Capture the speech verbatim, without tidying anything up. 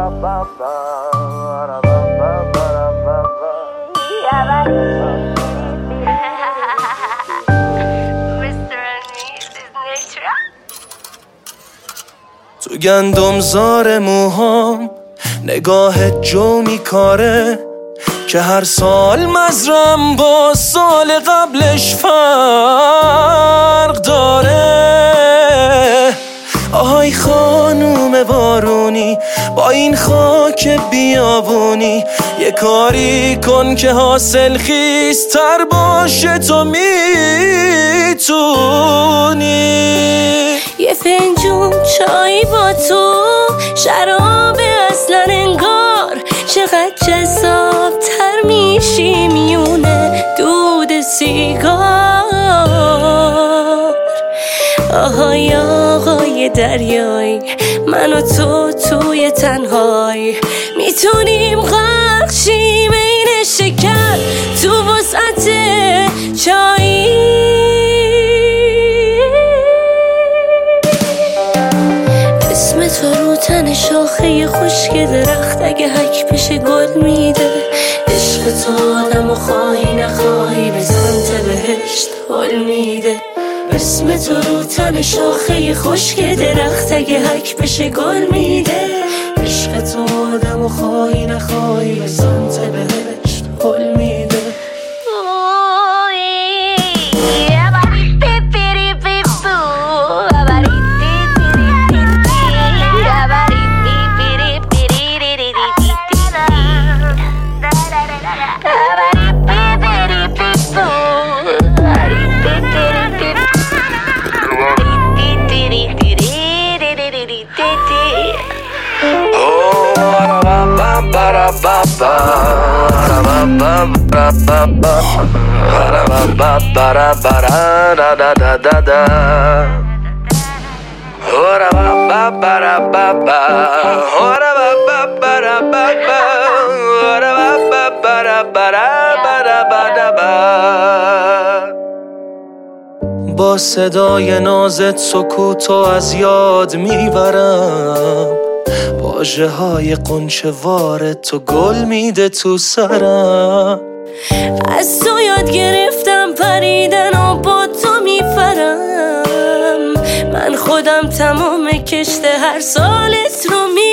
تو گندم زار موهام نگاه جو میکاره که هر سال مزرم با سال قبلش فرق داره. آهای خانوم بارونی با این خاک بیابونی یه کاری کن که حاصل خیزتر باشه، تو میتونی. یه فنجون چای با تو، شراب اصلا انگار، چقدر جذاب تر میشی میونه دود سیگار. آهای آقای دریایی، من و تو توی تنهایی میتونیم غرق شیم این شکر تو وسعت چایی. اسم تو رو تن شاخه خشک درخت اگه حک بشه گل میده. عشق تو آدم و خواهی نخواهی به سمت بهشت حل میده. اسم تو رو تن شاخه خشک درخت اگه حک بشه گل میده. عشق تو آدم و خواهی نخواهی به سمت بهشت حل میده. با صدای نازت سکوتو از یاد میبرم، واژه های قنچه وارد تو گل میده تو سرم. از تو یاد گرفتم پریدن و با تو میفرم. من خودم تمام کشت هر سالت رو می